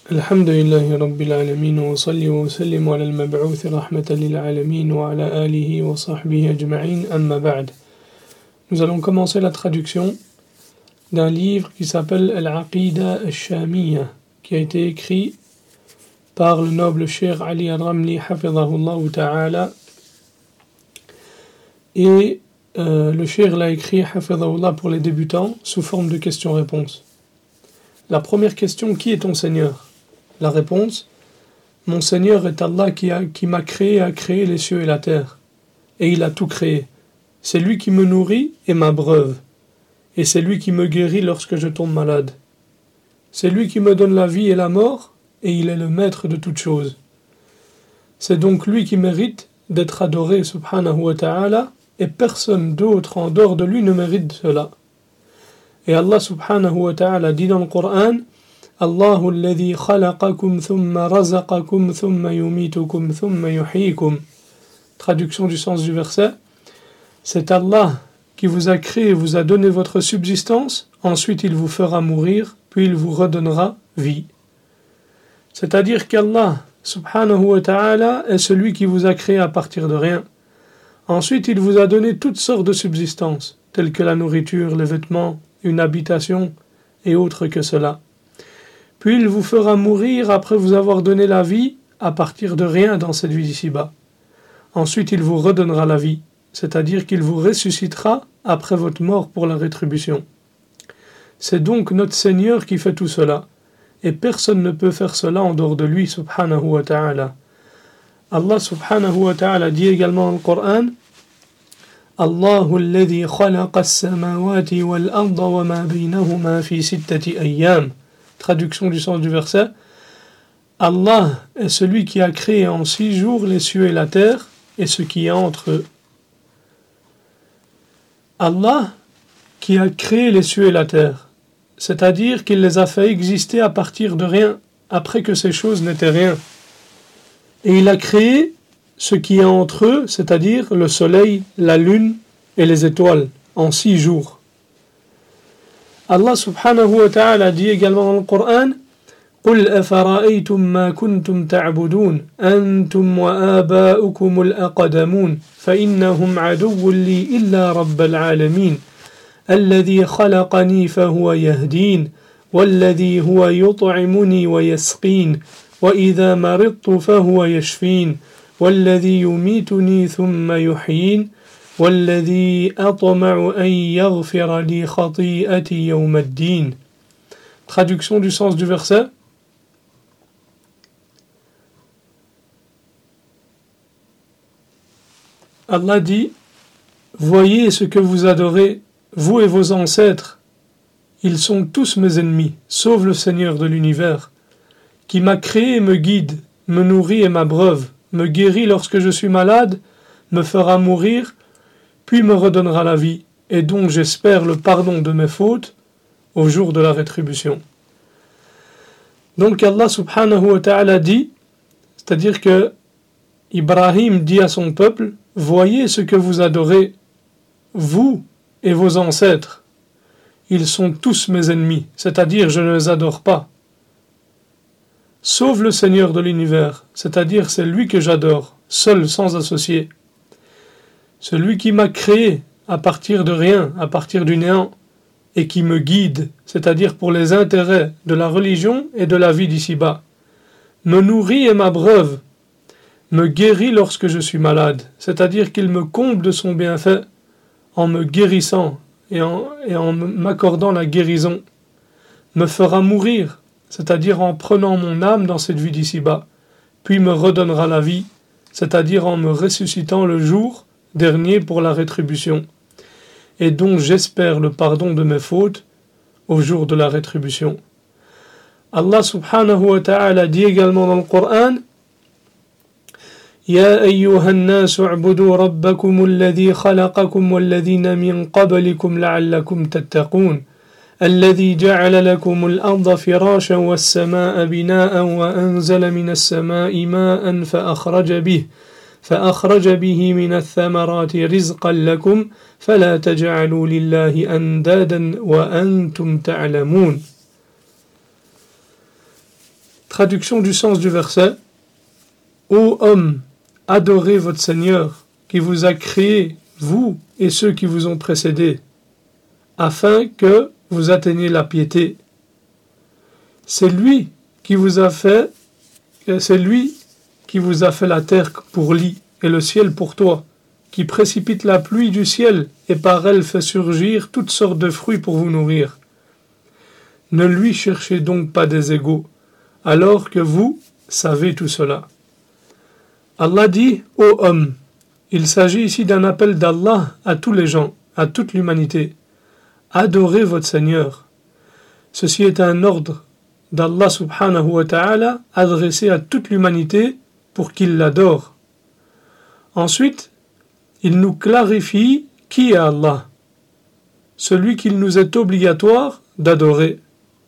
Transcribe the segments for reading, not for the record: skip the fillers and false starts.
الحمد لله رب العالمين وصلي وسلم على المبعوث رحمة للعالمين وعلى آله وصحبه أجمعين أما بعد. Nous allons commencer la traduction d'un livre qui s'appelle Al-Aqida al-Shamiyya, qui a été écrit par le noble Cheikh Ali al-Ramli hafidhahullah ta'ala, et le Cheikh l'a écrit hafidhahullah pour les débutants sous forme de questions-réponses. La première question: qui est ton Seigneur? La réponse: mon Seigneur est Allah qui m'a créé, a créé les cieux et la terre, et il a tout créé. C'est lui qui me nourrit et m'abreuve, et c'est lui qui me guérit lorsque je tombe malade. C'est lui qui me donne la vie et la mort, et il est le maître de toutes choses. C'est donc lui qui mérite d'être adoré subhanahu wa ta'ala, et personne d'autre en dehors de lui ne mérite cela. Et Allah subhanahu wa ta'ala dit dans le Coran: Allahu alladhi khalaqakum thumma razaqakum thumma yumitukum thumma yuhyikum. Traduction du sens du verset: c'est Allah qui vous a créé et vous a donné votre subsistance, ensuite il vous fera mourir, puis il vous redonnera vie. C'est-à-dire qu'Allah subhanahu wa ta'ala est celui qui vous a créé à partir de rien. Ensuite il vous a donné toutes sortes de subsistances, telles que la nourriture, les vêtements, une habitation et autres que cela. Puis il vous fera mourir après vous avoir donné la vie à partir de rien dans cette vie d'ici-bas. Ensuite il vous redonnera la vie, c'est-à-dire qu'il vous ressuscitera après votre mort pour la rétribution. C'est donc notre Seigneur qui fait tout cela, et personne ne peut faire cela en dehors de lui subhanahu wa ta'ala. Allah subhanahu wa ta'ala dit également dans le Coran: Allahu alladhi khalaqa as-samawati wal-arda wa ma baynahuma fi sittati ayyam. Traduction du sens du verset: Allah est celui qui a créé en 6 jours les cieux et la terre et ce qui est entre eux. Allah qui a créé les cieux et la terre, c'est-à-dire qu'il les a fait exister à partir de rien, après que ces choses n'étaient rien. Et il a créé ce qui est entre eux, c'est-à-dire le soleil, la lune et les étoiles, en 6 jours. Allah subhanahu wa ta'ala dit également dans le Coran: قُلْ أَفَرَأَيْتُمْ مَا كُنْتُمْ تَعْبُدُونَ أَنْتُمْ وَآبَاؤُكُمُ الْأَقْدَمُونَ فَإِنَّهُمْ عَدُوٌّ لِّي إِلَّا رَبَّ الْعَالَمِينَ الَّذِي خَلَقَنِي فَهُوَ يَهْدِينِ وَالَّذِي هُوَ يُطْعِمُنِي وَيَسْقِينِ وَإِذَا مَرِضْتُ فَهُوَ يَشْفِينِ وَالَّذِي يُمِيتُنِي ثُمَّ يُحْيِينِ وَالَّذِي أَطْمَعُ أَن يَغْفِرَ لِي خَطِيئَتِي يَوْمَ الدِّينِ. Traduction du sens du verset: Allah dit: voyez ce que vous adorez, vous et vos ancêtres, ils sont tous mes ennemis, sauf le Seigneur de l'univers, qui m'a créé et me guide, me nourrit et m'abreuve, me guérit lorsque je suis malade, me fera mourir, puis me redonnera la vie, et donc j'espère le pardon de mes fautes au jour de la rétribution. Donc Allah subhanahu wa ta'ala dit, c'est-à-dire que Ibrahim dit à son peuple: voyez ce que vous adorez, vous et vos ancêtres, ils sont tous mes ennemis, c'est-à-dire je ne les adore pas, sauf le Seigneur de l'univers, c'est-à-dire c'est lui que j'adore, seul, sans associé. Celui qui m'a créé à partir de rien, à partir du néant, et qui me guide, c'est-à-dire pour les intérêts de la religion et de la vie d'ici-bas, me nourrit et m'abreuve, me guérit lorsque je suis malade, c'est-à-dire qu'il me comble de son bienfait en me guérissant et en m'accordant la guérison, me fera mourir, c'est-à-dire en prenant mon âme dans cette vie d'ici-bas, puis me redonnera la vie, c'est-à-dire en me ressuscitant le jour dernier pour la rétribution, et dont j'espère le pardon de mes fautes au jour de la rétribution. Allah subhanahu wa ta'ala dit également dans le Coran: يا أيها الناس اعبدوا ربكم الذي خلقكم والذين من قبلكم لعلكم تتقون الذي جعل لكم الأرض فراشا والسماء بناء وأنزل من السماء ماء فأخرج به من الثمرات رزقا لكم فلا تجعلوا لله أندادا وأنتم تعلمون. Traduction du sens du verset. Ô homme, adorez votre Seigneur qui vous a créé, vous et ceux qui vous ont précédés, afin que vous atteigniez la piété. C'est lui qui vous a fait la terre pour lit et le ciel pour toit, qui précipite la pluie du ciel et par elle fait surgir toutes sortes de fruits pour vous nourrir. Ne lui cherchez donc pas des égaux, alors que vous savez tout cela. Allah dit « Ô homme », il s'agit ici d'un appel d'Allah à tous les gens, à toute l'humanité. Adorez votre Seigneur. Ceci est un ordre d'Allah subhanahu wa ta'ala adressé à toute l'humanité pour qu'il l'adore. Ensuite, il nous clarifie qui est Allah, celui qu'il nous est obligatoire d'adorer,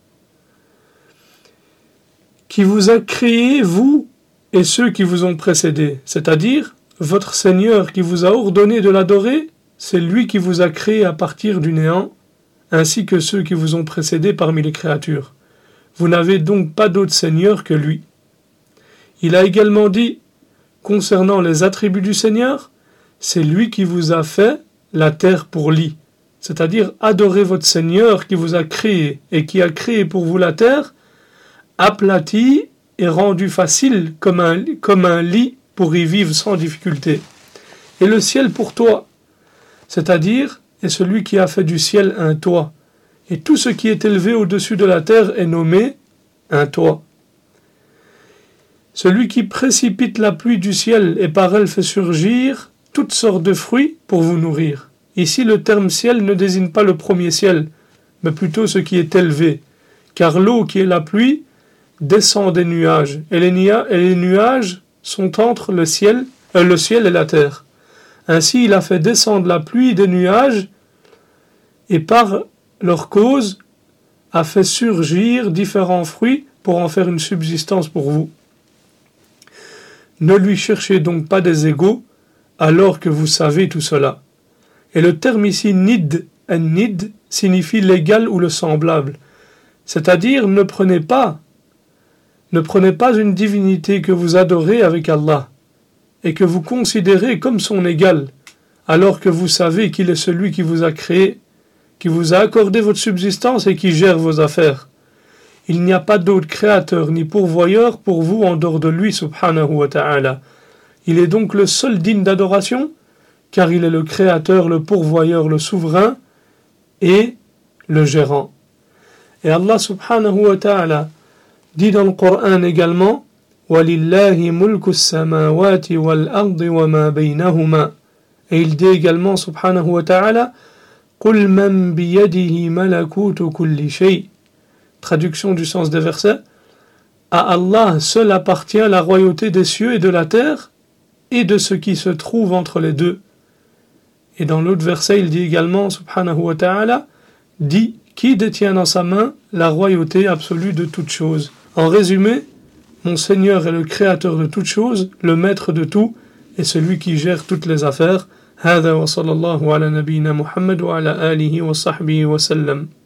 qui vous a créé, vous et ceux qui vous ont précédés, c'est-à-dire votre Seigneur qui vous a ordonné de l'adorer, c'est lui qui vous a créé à partir du néant, ainsi que ceux qui vous ont précédés parmi les créatures. Vous n'avez donc pas d'autre Seigneur que lui. Il a également dit, concernant les attributs du Seigneur, c'est lui qui vous a fait la terre pour lit, c'est-à-dire adorez votre Seigneur qui vous a créé et qui a créé pour vous la terre, aplatie et rendue facile comme un lit pour y vivre sans difficulté. Et le ciel pour toi, c'est-à-dire est celui qui a fait du ciel un toit, et tout ce qui est élevé au-dessus de la terre est nommé un toit. Celui qui précipite la pluie du ciel et par elle fait surgir toutes sortes de fruits pour vous nourrir. Ici, le terme ciel ne désigne pas le premier ciel, mais plutôt ce qui est élevé, car l'eau qui est la pluie descend des nuages, et les nuages sont entre le ciel et la terre. Ainsi, il a fait descendre la pluie des nuages, et par leur cause, a fait surgir différents fruits pour en faire une subsistance pour vous. Ne lui cherchez donc pas des égaux, alors que vous savez tout cela. Et le terme ici, nid, an-nid, signifie l'égal ou le semblable. C'est-à-dire, ne prenez pas une divinité que vous adorez avec Allah, et que vous considérez comme son égal, alors que vous savez qu'il est celui qui vous a créé, qui vous a accordé votre subsistance et qui gère vos affaires. Il n'y a pas d'autre créateur ni pourvoyeur pour vous en dehors de lui, subhanahu wa ta'ala. Il est donc le seul digne d'adoration, car il est le créateur, le pourvoyeur, le souverain et le gérant. Et Allah subhanahu wa ta'ala dit dans le Coran également وَلِلَّهِ مُلْكُ السَّمَاوَاتِ وَالْأَرْضِ وَمَا بَيْنَهُمَا. Et il dit également subhanahu wa ta'ala قُلْ مَنْ بِيَدِهِ مَلَكُوتُ كُلِّ شَيْءٍ. Traduction du sens des versets. À Allah seul appartient la royauté des cieux et de la terre et de ce qui se trouve entre les deux. Et dans l'autre verset, il dit également, subhanahu wa ta'ala, dit qui détient dans sa main la royauté absolue de toutes choses. En résumé, mon Seigneur est le créateur de toutes choses, le maître de tout, et celui qui gère toutes les affaires. هذا وصلى الله على نبينا محمد وعلى آله وصحبه وسلم.